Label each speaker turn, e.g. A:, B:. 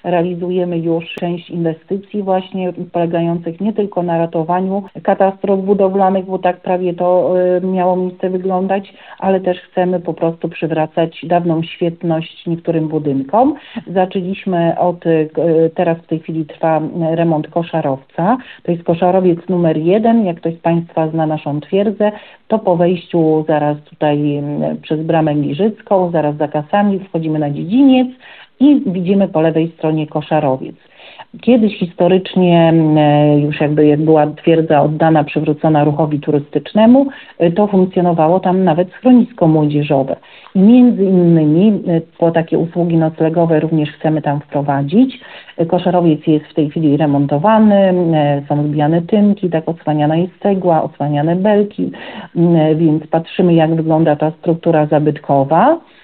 A: realizujemy już część inwestycji właśnie polegających nie tylko na ratowaniu katastrof budowlanych, bo tak prawie to miało miejsce wyglądać, ale też chcemy po prostu przywracać dawną świetność niektórym budynkom. Zaczęliśmy teraz w tej chwili trwa remont koszarowca. To jest koszarowiec numer 1, jak ktoś z Państwa zna naszą twierdzę, to po wejściu zaraz tutaj przez Bramę Giżycką, zaraz za kasami wchodzimy na dziedziniec i widzimy po lewej stronie koszarowiec. Kiedyś historycznie już jak była twierdza oddana, przywrócona ruchowi turystycznemu, to funkcjonowało tam nawet schronisko młodzieżowe. I między innymi po takie usługi noclegowe również chcemy tam wprowadzić. Koszarowiec jest w tej chwili remontowany, są zbijane tynki, tak odsłaniana jest cegła, odsłaniane belki, więc patrzymy, jak wygląda ta struktura zabytkowa.